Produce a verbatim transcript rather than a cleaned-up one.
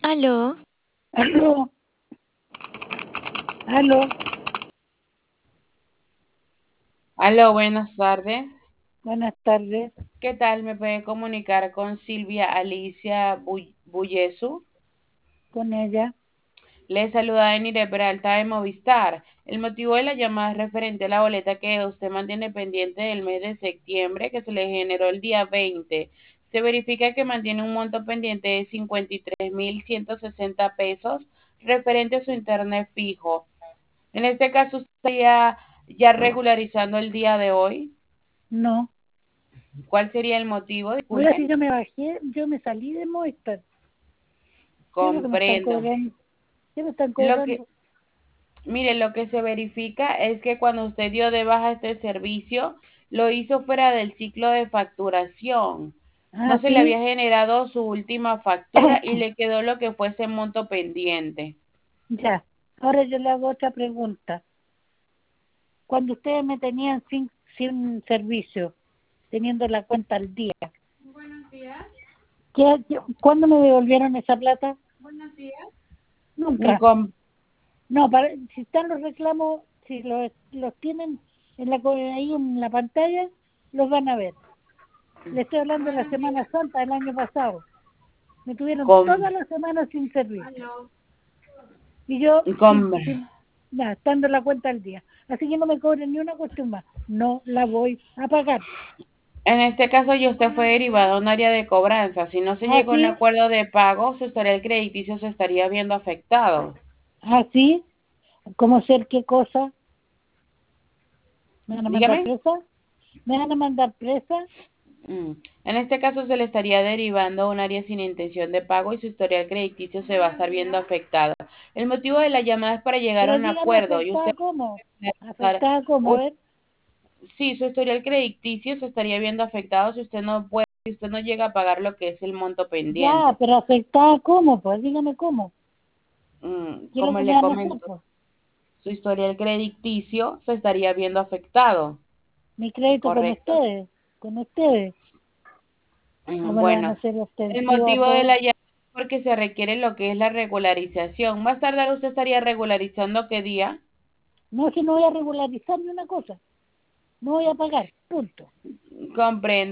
Aló, Aló, aló, Aló, buenas tardes. buenas tardes, ¿Qué tal? ¿Me puede comunicar con Silvia Alicia Bu- Bullesu? con ella. Le saluda Enire Peralta de Movistar. El motivo de la llamada es referente a la boleta que usted mantiene pendiente del mes de septiembre, que se le generó el día veinte. Se verifica que mantiene un monto pendiente de cincuenta y tres mil ciento sesenta pesos referente a su internet fijo. En este caso, ¿usted estaría ya regularizando el día de hoy? No, ¿Cuál sería el motivo? ahora sí Disculpe. yo me bajé, yo me salí de Movistar. ¿Qué es lo que me están Comprendo. cobrando? ¿Qué me están Lo que, cobrando? mire, lo que se verifica es que cuando usted dio de baja este servicio, lo hizo fuera del ciclo de facturación. No Ah, se le sí. había generado su última factura y le quedó lo que fue ese monto pendiente. Ya, ahora yo le hago otra pregunta. Cuando ustedes me tenían sin, sin servicio, teniendo la cuenta al día, Buenos días. ¿qué, qué- ¿cuándo me devolvieron esa plata? Buenos días. Nunca. Com- No, para, si están los reclamos, si los, los tienen en la, co- ahí en la pantalla, los van a ver. Le estoy hablando de la Buenos Semana días. Santa del año pasado. Me tuvieron com- todas las semanas sin servicio. Aló. Y yo, sin, com- sin nada, estando la cuenta al día. Así que no me cobren ni una cuestión más. No la voy a pagar. En este caso, ya usted fue derivado a un área de cobranza. Si no se llegó a un Así, acuerdo de pago, su historial crediticio se estaría viendo afectado. así, como ser qué cosa. ¿Me van a mandar Dígame. presa? ¿Me van a mandar presa? Mm. En este caso se le estaría derivando a un área sin intención de pago y su historial crediticio se va a estar viendo afectado. El motivo de la llamada es para llegar a Pero un dígame acuerdo y usted afectada cómo. puede realizar- Afectada cómo, a u- ver. sí, su historial crediticio se estaría viendo afectado si usted no puede, si usted no llega a pagar lo que es el monto Ya, pendiente. pero afectada cómo, pues dígame cómo. Mm, ¿Qué es lo como que me le van a hacer, comento, pues? su historial crediticio se estaría viendo afectado, Mi crédito con ¿correcto? ustedes, con ustedes. Mm, ¿Cómo le van a Bueno, hacer el extensivo a motivo de todo? la llamada es porque se requiere lo que es la regularización. Más tardar usted estaría regularizando qué día. No, si no voy a regularizar ni una cosa. No voy a pagar, punto. Comprendo.